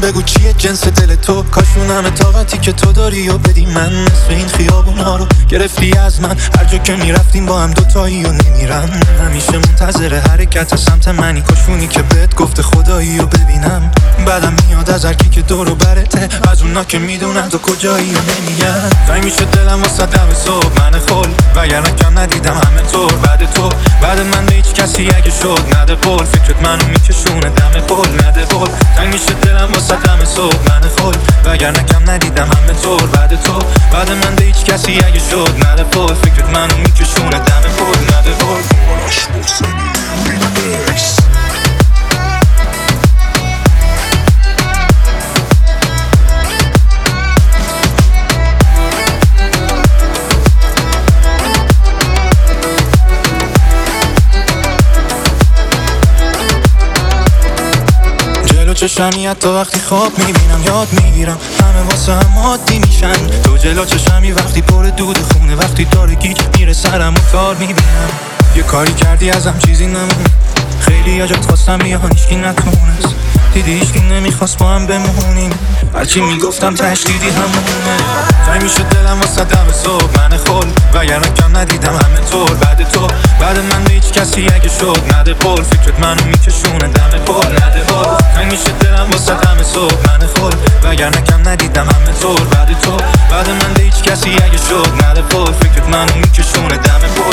بگو چیه جنس دل تو، کاشون همه طاقتی که تو داری و بدی من. نصف این خیابونا رو گرفتی از من، هر جا که میرفتیم با هم دوتایی و نمیرم. همیشه منتظر حرکت سمت منی، کاشونی که بهت گفته خدایی و ببینم. بعدم میاد از هرکی که دور و برته، از اونا که میدونن تو کجایی و نمیگن. زنگ میشه دلم واسه دم صبح من خل، وگرنه کم ندیدم همه طور بعد تو. بعد من به هیچ کسی اگه شد نده پول، فکرت منو میکشونه دم پول نده پول. زنگ میشه دلم واسه دم صبح من خل، وگرنه کم ندیدم همه طور بعد تو. بعد من به هیچ کسی اگه شد نده پول، فکرت منو میکشونه دم پول نده پول. چشمی حتی وقتی خواب میبینم یاد میگیرم، همه واسه هم عادی میشن. تو جلو چشمی وقتی پر دود خونه، وقتی داره گیج میره سرم و تار میبینم. یه کاری کردی ازم چیزی نمون، خیلی یا جات خواستم بیا هیچکی نتونست. دیدی هیچکی نمیخواست با هم بمونیم، هرچی میگفتم تش دیدی همونه. زنگ میشه دلم واسه دم صبح من خل، وگرنه کم ندیدم همه طور بعد تو. بعد من به هیچ کسی اگه شد نده پول، فکرت منو میکشونه دم پول نده پول. زنگ میشه دلم واسه دم صبح من خل، وگرنه کم ندیدم همه طور بعد تو. بعد من به هیچ کسی اگه شد نده پول، فکرت منو میکشونه دم پول.